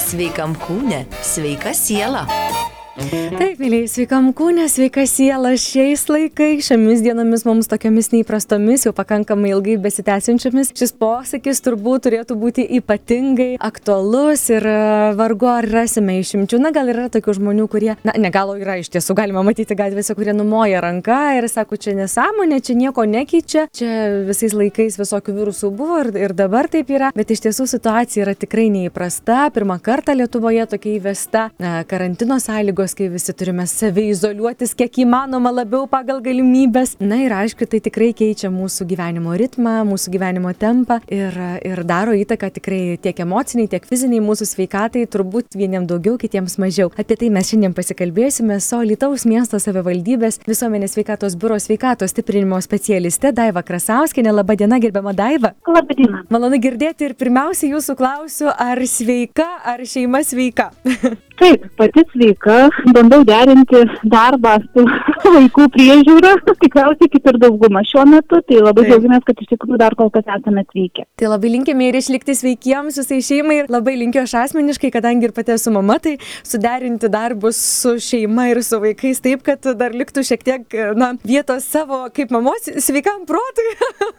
Sveikam kūne, sveika siela. Taip, mėlyje, sveikam kūne, sveika siela šiais laikais, šiomis dienomis mums tokiamis neįprastomis, jau pakankamai ilgai besitęsiančiamis. Šis posakis turbūt turėtų būti ypatingai aktualus ir vargu ar rasime išimčių. Na, gal yra tokių žmonių, kurie, negalo yra iš tiesų, galima matyti gatvėse, kurie numoja ranką ir sako, čia nesąmonė, čia nieko nekeičia, čia visais laikais visokių virusų buvo ir dabar taip yra, bet iš tiesų situacija yra tikrai neįprasta. Pirmą kartą Lietuvoje tokia įvesta karantino sąlygos, kai visi turime saviizoliuotis kiek įmanoma labiau pagal galimybės. Na ir aišku, tai tikrai keičia mūsų gyvenimo ritmą, mūsų gyvenimo tempą ir daro įtaką tikrai tiek emociniai, tiek fiziniai mūsų sveikatai, turbūt vieniem daugiau, kitiems mažiau. Apie tai mes šiandien pasikalbėsime su Alytaus miesto savivaldybės visuomenės sveikatos biuro sveikatos stiprinimo specialiste Daiva Krasauskienė. Labą dieną, gerbiama Daiva. Labą dieną. Malonu girdėti ir pirmiausia jūsų klausiu, ar sveika, ar šeima sveika? Taip, pati sveika, bandau derinti darbą su vaikų priežiūra, tikriausiai kaip ir dauguma šiuo metu, tai labai džiaugiamės, kad iš tikrųjų dar kol kas esame sveikę. Tai labai linkime ir išlikti sveikiems visai šeimai ir labai linkiu aš asmeniškai, kadangi ir pati esu mama, tai suderinti darbus su šeima ir su vaikais taip, kad dar liktų šiek tiek vietos savo kaip mamos sveikam protui.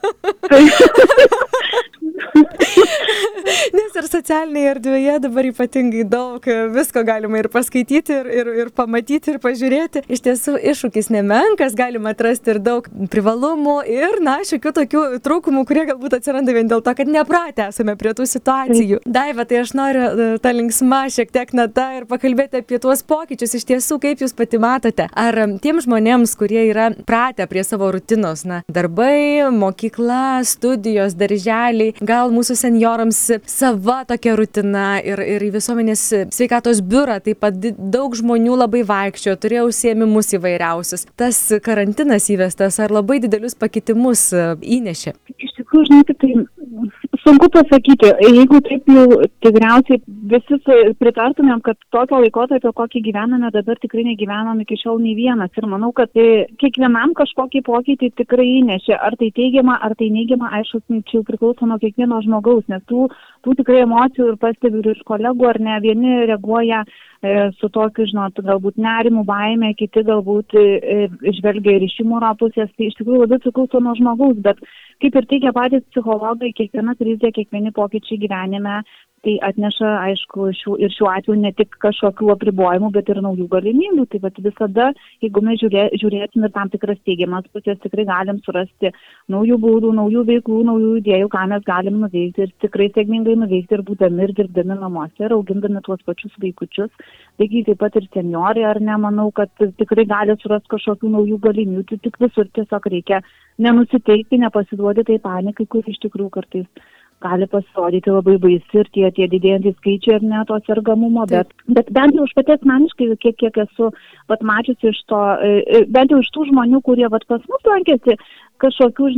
Nes ir socialinėje erdvėje dabar ypatingai daug visko galima ir paskaityti, ir pamatyti, ir pažiūrėti. Iš tiesų iššūkis nemenkas, galima atrasti ir daug privalumų ir, šiokių tokių trūkumų, kurie galbūt atsiranda vien dėl to, kad nepratę esame prie tų situacijų. Daiva, tai aš noriu tą linksmą šiek tiek natą ir pakalbėti apie tuos pokyčius. Iš tiesų, kaip jūs pati matote, ar tiem žmonėms, kurie yra pratę prie savo rutinos, darbai, mokykla, studijos, darželiai, gal mūsų senjorams sava tokia rutina ir į visuomenės sveikatos biurą taip pat daug žmonių labai vaikščiojo, turėjo užsiėmimus įvairiausius. Tas karantinas įvestas ar labai didelius pakitimus įnešė? Iš tikrųjų, žinokit, tai sunku pasakyti. Jeigu taip jau tikriausiai visi pritartumėm, kad tokio laikotarpio, kokį gyvename dabar, tikrai negyvenom iki šiol nei vienas. Ir manau, kad kiekvienam kažkokį pokytį tikrai įnešė. Ar tai teigiama, ar tai neigiama, aišku, čia priklauso nuo kiekvieno žmogaus, nes tų tikrai emocijų ir pastebiu ir iš kolegų, ar ne, vieni reaguoja su tokiu, galbūt nerimu, baime, kiti galbūt žvelgia ir iš humoro pusės, tai iš tikrųjų labai priklauso nuo žmogaus, bet kaip ir teigia patys psichologai, kiekviena krizė, kiekvieni pokyčiai gyvenime, tai atneša, aišku, ir šiuo atveju ne tik kažkokių apribojimų, bet ir naujų galimybių. Tai visada, jeigu mes žiūrėsim ir tam tikras teigiamas pusės, tikrai galim surasti naujų būdų, naujų veiklų, naujų idėjų, ką mes galim nuveikti ir tikrai sėkmingai nuveikti ir būdami ir dirbdami namuose ir augindami tuos pačius vaikučius. Taigi taip pat ir senjorai, ar ne, manau, kad tikrai gali surasti kažkokių naujų galimybių, tik visur tiesiog reikia nenusiteikti, nepasiduoti tai panikai, kur iš tikrųjų kartais gali pasirodyti labai baisi ir tie didėjantys skaičiai ar ne to sergamumo, bet bent jau aš pati asmeniškai, kiek esu mačiusi iš to, bent jau iš tų žmonių, kurie pas mus lankėsi, kažkokių,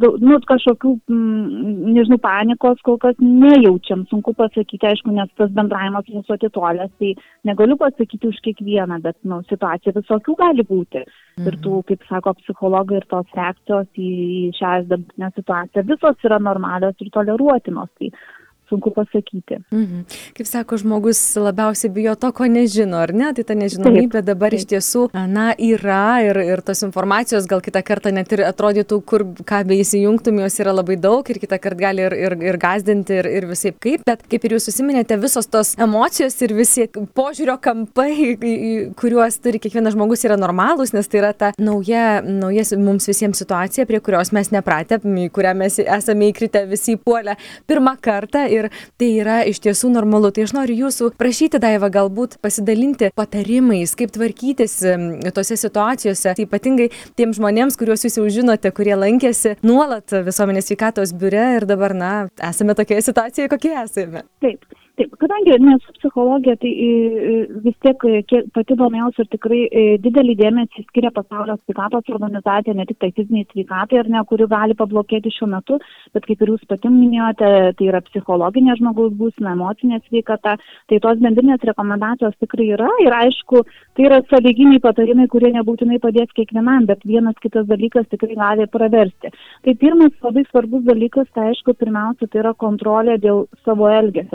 panikos kol kas nejaučiam, sunku pasakyti, aišku, nes tas bendravimas mūsų atitolęs, tai negaliu pasakyti už kiekvieną, bet situacija visokių gali būti. Ir tų, kaip sako psichologai, ir tos reakcijos į šią dabartinę situaciją, visos yra normalios ir toleruotinos. Tai sunku pasakyti. Kaip sako, žmogus labiausiai bijo to, ko nežino, ar ne? Tai ta nežinomybė dabar iš tiesų, yra ir tos informacijos gal kitą kartą net ir atrodytų, ką beįsijungtum, jos yra labai daug ir kitą kartą gali ir gąsdinti ir visaip kaip, bet kaip ir jūs užsiminėte, visos tos emocijos ir visi požiūrio kampai, kuriuos turi kiekvienas žmogus, yra normalūs, nes tai yra ta nauja mums visiems situacija, prie kurios mes nepratę, į kurią mes esame įkritę visi puolę pirmą kartą. Ir tai yra iš tiesų normalu. Tai aš noriu jūsų prašyti, Daiva, galbūt pasidalinti patarimais, kaip tvarkytis tose situacijose, tai ypatingai tiems žmonėms, kuriuos jūs jau žinote, kurie lankėsi nuolat visuomenės sveikatos biure ir dabar, esame tokioje situacijoje, kokie esame. Taip, kadangi nesu psichologija, tai vis tiek pati domėjausi ir tikrai didelį dėmesį skiria Pasaulio sveikatos organizacija, ne tik tai fiziniai sveikatai, ar ne, kuri gali pablogėti šiuo metu, bet kaip ir jūs pati minėjote, tai yra psichologinė žmogaus būsena, emocinė sveikata, tai tos bendrinės rekomendacijos tikrai yra ir aišku, tai yra sąlyginiai patarimai, kurie nebūtinai padės kiekvienam, bet vienas kitas dalykas tikrai gali praversti. Tai pirmas labai svarbus dalykas, tai aišku, pirmiausia, tai yra kontrolė dėl savo elgesio, nes kad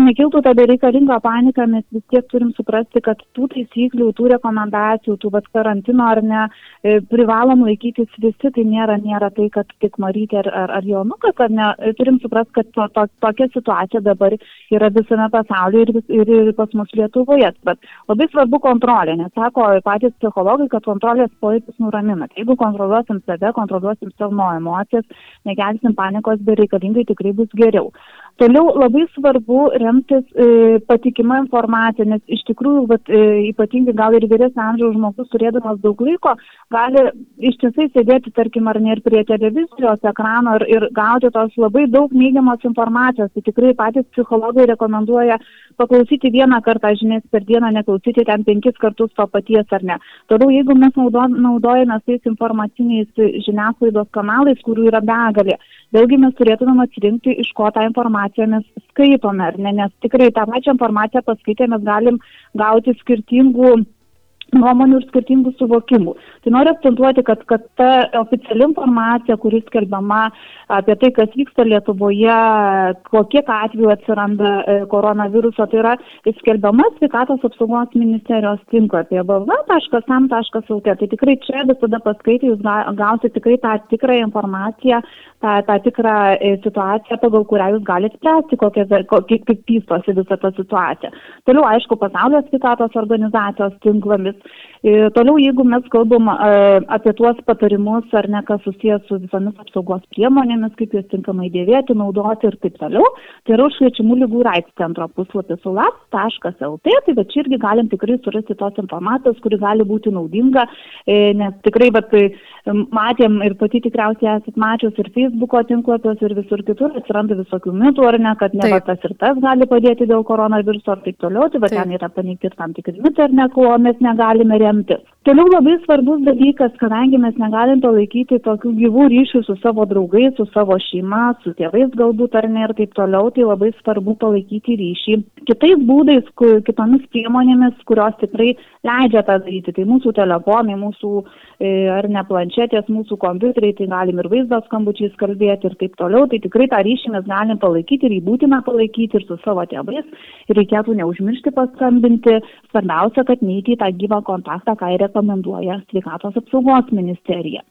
nekiltų ta bereikalinga panika, mes vis tiek turim suprasti, kad tų taisyklių, tų rekomendacijų, tų karantino ar ne, privalom laikytis visi, tai nėra tai, kad tik Marytė ar Jonukas, ar ne, turim suprasti, kad tokia situacija dabar yra visame pasaulyje ir pas mus Lietuvoje. Bet labai svarbu kontrolė, nes sako patys psichologai, kad kontrolės pojūtis nuramina. Jeigu kontroliuosim save, kontroliuosim savo emocijas, nekelsim panikos bereikalingai, tikrai bus geriau. Toliau labai svarbu remtis patikima informacija, nes iš tikrųjų, ypatingai gal ir vyresnio amžiaus žmogus turėdamas daug laiko, gali ištisai sėdėti, tarkim, ar ne ir prie televizijos ekrano ir gauti tos labai daug neigiamos informacijos. Tai tikrai patys psichologai rekomenduoja paklausyti vieną kartą žinias per dieną, neklausyti ten 5 kartus to paties ar ne. Toliau, jeigu mes naudojame tais informaciniais žiniasklaidos kanalais, kurių yra begalė, vėlgi mes turėtume atsirinkti, iš ko tą informaciją mes skaitome, ar ne, nes tikrai tą pačią informaciją paskaitę mes galim gauti skirtingų nuomonių ir skirtingų suvokimų. Tai noriu akcentuoti, kad ta oficiali informacija, kuris skelbiama apie tai, kas vyksta Lietuvoje, kokie atvejai atsiranda koronaviruso, tai yra skelbiama Sveikatos apsaugos ministerijos tinklapyje www.sam.lt. Tai tikrai čia visada paskaitę jūs gausite tikrai tą tikrą informaciją, tą tikrą situaciją, pagal kurią jūs galite spręsti, kaip vystosi visa ta situacija. Toliau, aišku, Pasaulio sveikatos organizacijos tinklamis. Toliau, jeigu mes kalbam apie tuos patarimus, ar ne, kas susijęs su visomis apsaugos priemonėmis, kaip jas tinkamai dėvėti, naudoti ir taip toliau, tai yra Užkrečiamų ligų ir AIDS centro puslapis ulap.lt, tai bet čia irgi galim tikrai surasti tos informacijos, kuri gali būti naudinga, nes tikrai matėm ir pati tikriausiai esat mačius ir Facebooko tinklapios ir visur kitur atsiranda visokių mitų, ar ne, kad ne tas ir tas gali padėti dėl koronaviruso ir taip toliau, tai ten yra paneigti ir tam tikri mitai, ar ne, kuo mes negalime remtis. Toliau labai svarbus dalykas, kadangi mes negalim palaikyti tokių gyvų ryšių su savo draugais, su savo šeima, su tėvais galbūt ar ne ir taip toliau, tai labai svarbu palaikyti ryšį kitais būdais, kitomis priemonėmis, kurios tikrai leidžia tą daryti. Tai mūsų telefonai, mūsų ar ne planšetės, mūsų kompiuteriai, tai galim ir vaizdo skambučiais kalbėti ir taip toliau. Tai tikrai tą ryšį mes galim palaikyti ir jį būtina palaikyti ir su savo tėvais. Ir reikėtų neužmiršti paskambinti. Svarbiausia, kad neiti į tą gyvą kontaktą, ką rekomenduoja Sveikatos apsaugos ministerija.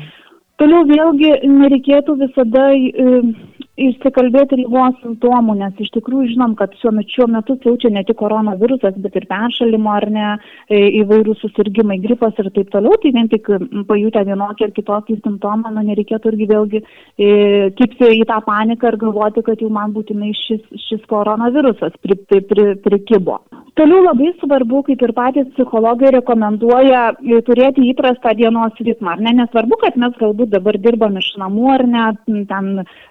Toliau vėlgi nereikėtų visada išsikalbėti ligos simptomų, nes iš tikrųjų žinom, kad šiuo metu siaučia ne tik koronavirusas, bet ir peršalimo ar ne įvairūs susirgimai, gripas ir taip toliau, tai vien tik pajutę vienokį ar kitokį simptomą, nereikėtų irgi vėlgi kipti į tą paniką ir galvoti, kad jau man būtinai šis koronavirusas prikibo. Toliau labai svarbu, kaip ir patys psichologai rekomenduoja, turėti įprastą dienos ritmą, ar ne, nesvarbu, kad mes galbūt dabar dirbam iš namų, ar ne, ten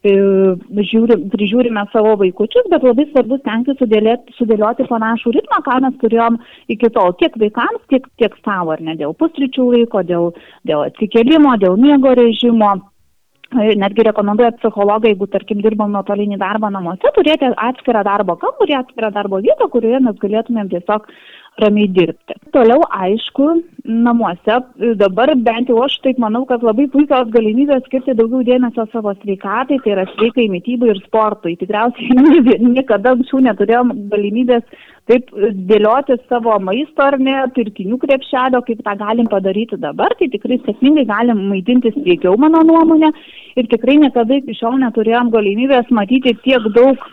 prižiūrime savo vaikučius, bet labai svarbu stengtis sudėlioti panašų ritmą, ką mes turėjom iki tol, tiek vaikams, tiek savo, ar ne, dėl pusryčių laiko, dėl atsikėlimo, dėl miego režimo. Netgi rekomenduoja psichologai, jeigu, tarkim, dirbam nuotolinį darbą namuose, turėti atskirą darbo kambarį, atskirą darbo vietą, kurioje mes galėtumėm tiesiog ramiai dirbti. Toliau, aišku, namuose dabar bent jau aš taip manau, kad labai puikios galimybės skirti daugiau dėmesio savo sveikatai, tai yra sveikai mitybai ir sportui. Tikriausiai niekada anksčiau neturėjom galimybės taip dėlioti savo maisto ar ne, pirkinių krepšelio, kaip tą galim padaryti dabar, tai tikrai sėkmingai galim maitintis sveikiau, mano nuomonė, ir tikrai niekada iki šiol neturėjom galimybės matyti tiek daug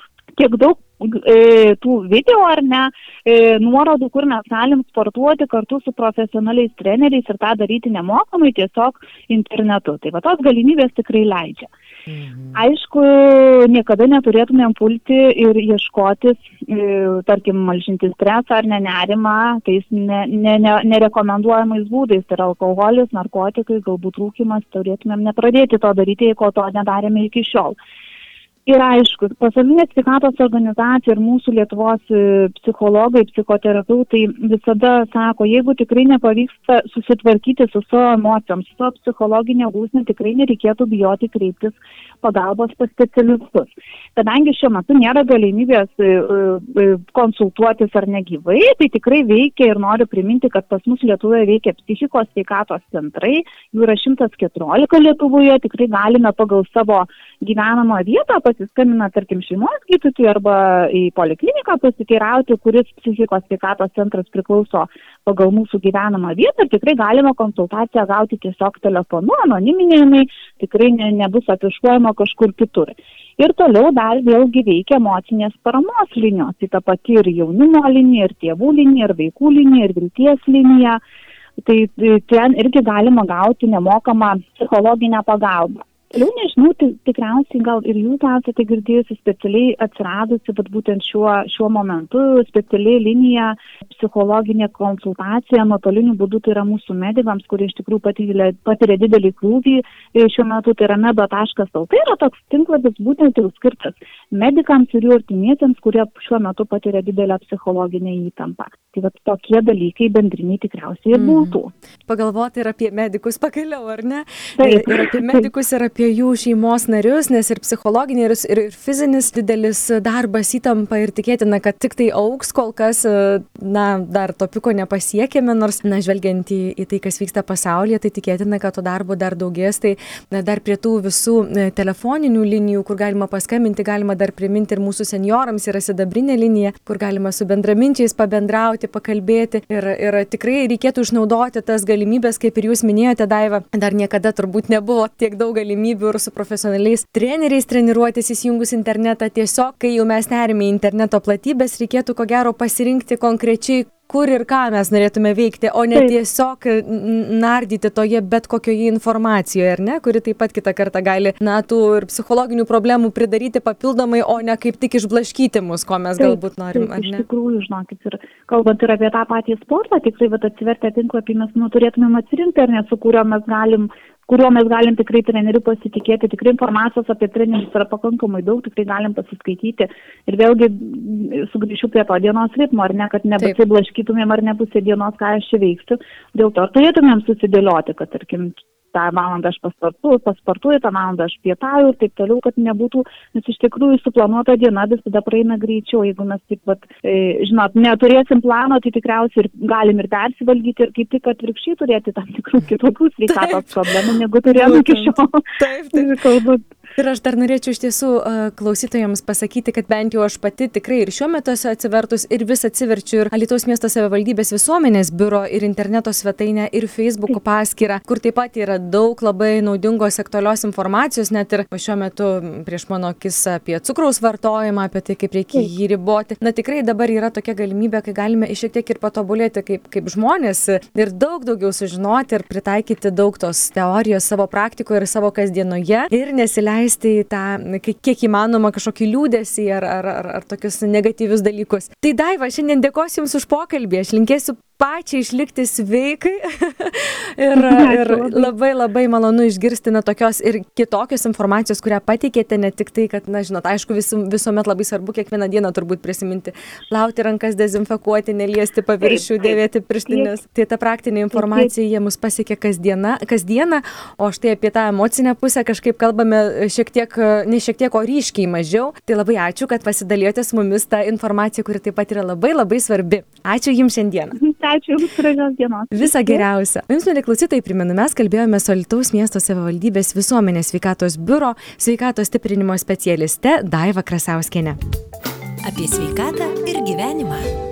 tų video ar ne, nuorodų, kur mes galim sportuoti kartu su profesionaliais treneriais ir tą daryti nemokamai tiesiog internetu. Tai va tos galimybės tikrai leidžia. Aišku, niekada neturėtumėm pulti ir ieškotis, tarkim, malšinti stresą ar nerimą, tais nerekomenduojamais būdais, tai yra alkoholis, narkotikai, galbūt rūkymas, turėtumėm nepradėti to daryti, jeigu to nedarėme iki šiol. Ir aišku, Pasaulinė sveikatos organizacija ir mūsų Lietuvos psichologai, psichoterapeutai visada sako, jeigu tikrai nepavyksta susitvarkyti su savo emocijom, su savo psichologinė būsene, tikrai nereikėtų bijoti kreiptis pagalbos pas specialistus. Kadangi šiuo metu nėra galimybės konsultuotis ar negyvai, tai tikrai veikia ir noriu priminti, kad pas mus Lietuvoje veikia psichikos sveikatos centrai, jų yra 114 Lietuvoje, tikrai galime pagal savo gyvenamą vietą pasiskambina, tarkim, šeimos gydytojui arba į polikliniką pasiteirauti, kuris psichikos sveikatos centras priklauso pagal mūsų gyvenamą vietą, ir tikrai galima konsultaciją gauti tiesiog telefonu, anoniminė, tikrai nebus afišuojama kažkur kitur. Ir toliau dar vėlgi veikia emocinės paramos linijos, tai ta pati ir jaunimo linija, ir tėvų linija, ir vaikų linija, ir vilties linija. Tai ten irgi galima gauti nemokamą psichologinę pagalbą. Toliau nežinau, tikriausiai gal ir jūs esate girdėjusi specialiai atsiradusi, bet būtent šiuo momentu specialiai linija psichologinė konsultacija nuotoliniu būdu, tai yra mūsų medikams, kurie iš tikrųjų patiria didelį krūvį. Šiuo metu tai yra medo.lt, yra toks tinklapis būtent jau skirtas medikams ir jų artimiesiems, kurie šiuo metu patiria didelę psichologinę įtampą. Tai vat tokie dalykai bendriniai tikriausiai ir būtų. Pagalvoti ir apie medikus pagaliau, ar ne? Taip. Ir apie medikus, ir apie jų šeimos narius, nes ir psichologinė, ir fizinis didelis darbas, įtampa, ir tikėtina, kad tik tai augs, kol kas, dar to piko nepasiekėme, nors, žvelgiant į tai, kas vyksta pasaulyje, tai tikėtina, kad to darbo dar daugės, tai dar prie tų visų telefoninių linijų, kur galima paskambinti, galima dar priminti ir mūsų senjorams, yra sidabrinė linija, kur galima su bendraminčiais pabendrauti, pakalbėti, ir tikrai reikėtų išnaudoti tas galimybės, kaip ir jūs minėjote, Daiva, dar niekada turbūt nebuvo tiek daug galimybių ir su profesionaliais treneriais treniruotis įsijungus internetą. Tiesiog, kai jau mes nerime interneto platybės, reikėtų ko gero pasirinkti konkrečiai, kur ir ką mes norėtume veikti, o ne tiesiog nardyti toje bet kokioje informacijoje, ar ne, kuri taip pat kitą kartą gali, tų ir psichologinių problemų pridaryti papildomai, o ne kaip tik išblaškyti mus, ko mes galbūt norim, ar ne? Iš tikrųjų, žinokit, ir kalbant ir apie tą patį sportą, tikrai, atsivertę tinklapį mes turėtumėm atsirinkti, ar ne, su kuriuo mes galim tikrai treneriu pasitikėti, tikrai informacijos apie trenerius yra pakankamai daug, tikrai galim pasiskaityti. Ir vėlgi sugrįšiu prie to dienos ritmo, ar ne, kad nebesiblaškytumėm ar ne pusė dienos, ką aš čia veiksiu. Dėl to turėtumėm susidėlioti, kad, tarkim, tą valandą aš pasportuoju, tą valandą aš pietauju ir taip toliau, kad nebūtų, nes iš tikrųjų suplanuota diena visada praeina greičiau. Jeigu mes taip neturėsim plano, tai tikriausiai ir galim ir persivalgyti ir kaip tik atvirkščiai turėti tam tikrų kitokių sveikatos problemų, negu turėjome iki šiol. Taip. Ir aš dar norėčiau iš tiesų klausytojams pasakyti, kad bent jau aš pati tikrai ir šiuo metu esu atsivertus ir vis atsiverčiu ir Alytaus miesto savivaldybės visuomenės biuro ir interneto svetainę ir Facebook'o paskyrą, kur taip pat yra daug labai naudingos aktualios informacijos, net ir šiuo metu prieš mano akis apie cukraus vartojimą, apie tai, kaip reikia jį riboti. Tikrai dabar yra tokia galimybė, kai galime šiek tiek ir patobulėti kaip žmonės ir daug daugiau sužinoti ir pritaikyti daug tos teorijos savo praktikoje ir savo kasdienoje ir nesileisti į tą, kiek įmanoma, kažkokį liūdesį ar tokius negatyvius dalykus. Tai Daiva, šiandien dėkosiu Jums už pokalbį, aš linkėsiu pačiai išlikti sveikai ir labai labai malonu išgirsti tokios ir kitokios informacijos, kurią pateikėte, ne tik tai, kad, žinot, aišku, visuomet labai svarbu kiekvieną dieną turbūt prisiminti, plauti rankas, dezinfekuoti, neliesti paviršių, dėvėti pirštinės. Tai ta praktinė informacija, jie mus pasiekia kasdieną, o štai apie tą emocinę pusę kažkaip kalbame ne šiek tiek, o ryškiai mažiau. Tai labai ačiū, kad pasidalijote su mumis tą informaciją, kuri taip pat yra labai labai svarbi. Ačiū Jums šiandieną. Ačiū Jums, gražios dienos. Visą geriausią. Jums, mieli klausytojai, primenu, mes kalbėjome su Alytaus miesto savivaldybės visuomenės sveikatos biuro sveikatos stiprinimo specialiste Daiva Krasauskiene. Apie sveikatą ir gyvenimą.